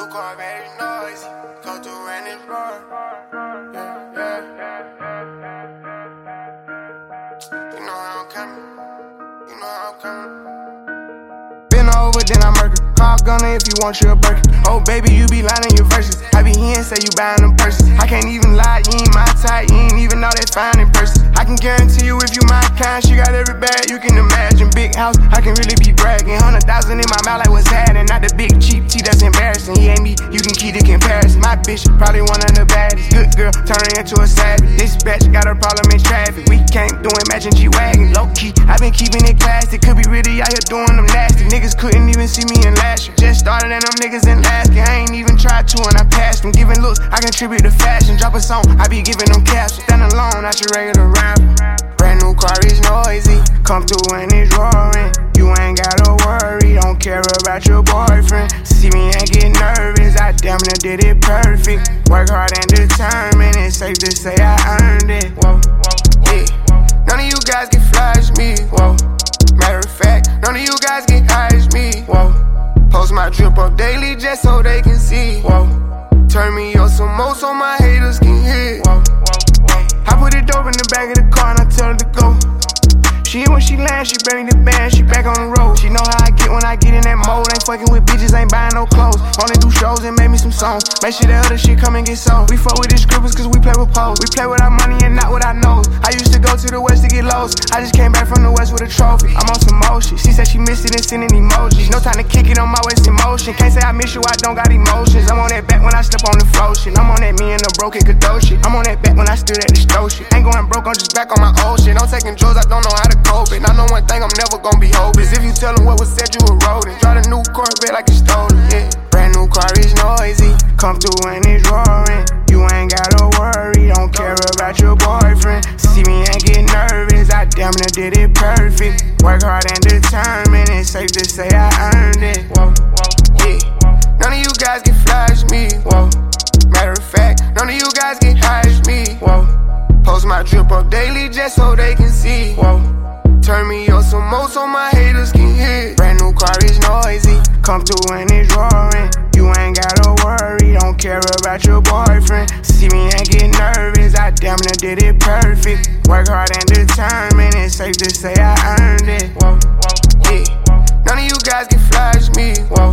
new car, very noisy. Come through and it's roar. Yeah. You know how I'm coming. Been over, then I murder. Call gunner if you want you a Birkin. Oh, baby, you be lying in your verses. I be here and say you buying them purses. I can't even lie, you ain't my type. You ain't even know that fine in person. I can guarantee you if you my kind, she got every bag you can imagine. Big house, I can really be bragging. 100,000 in my mouth like what's happening. Not the big cheap tea that's embarrassing. He ain't me, you can keep the comparison. My bitch, probably one of the baddest. Good girl, turning into a savage. This bitch got a problem in traffic. We can't do it, matching G-Wagon. Low key, I been keeping it classy. Could be really out here doing them nasty. Niggas couldn't even see me in last year. Just started and them niggas in last year. I ain't even tried to and I passed them. Giving looks, I contribute to fashion. Drop a song, I be giving them captions. Stand alone, not your regular rapper. Brand new car is noisy. Come through and it's roaring. You ain't gotta worry, don't care about your boyfriend. See me and get nervous, I damn near did it perfect. Work hard and determined, it's safe to say I earned it. Whoa, yeah. None of you guys can flash me. Whoa. Matter of fact, none of you guys can hide me. Whoa. Post my drip up daily just so they can see. Whoa. Turn me up some more so my haters can hear. Whoa. I put it dope in the back of the car and I tell her to go. She hit when she lands, she bury the band, she back on the road. She know how I get when I get in that mode. Ain't fucking with bitches, ain't buying no clothes. Only do shows and make me some songs. Make sure that other shit come and get sold. We fuck with these scribbles cause we play with poles. We play with our money and not with our nose. I used to go to the west to get lost. I just came back from the west with a trophy. I'm on some motion. She said she missed it and sending emojis. No time to kick it on my waist in motion. Can't say I miss you, I don't got emotions. I'm on that back when I step on the flow shit. I'm on that me and the broken Kadoshi. I'm on that back when I stood at the stove shit. Ain't going broke, I'm just back on my old shit. I'm taking drugs, I don't know how to cope it. I know one thing, I'm never gonna be hopeless. If you tell them what was said, you were rodent. Drive a new Corvette like you stole it, yeah. Brand new car is noisy. Come through and it's roaring. You ain't gotta worry, don't care about your boyfriend. See me and get nervous, I damn near did it perfect. Work hard and determined, it's safe to say I earned it. Whoa, yeah. None of you guys can flash me. Whoa. Matter of fact, none of you guys can hide me. Whoa. Post my drip up daily just so they can see. Whoa. Turn me up some more so my haters can hear. Brand new car is noisy. Come through and it's roaring. You ain't gotta worry, don't care about your boyfriend. See me and get nervous, I damn near did it perfect. Work hard and determined, it's safe to say I earned it. Whoa, yeah. None of you guys can flash me. Whoa.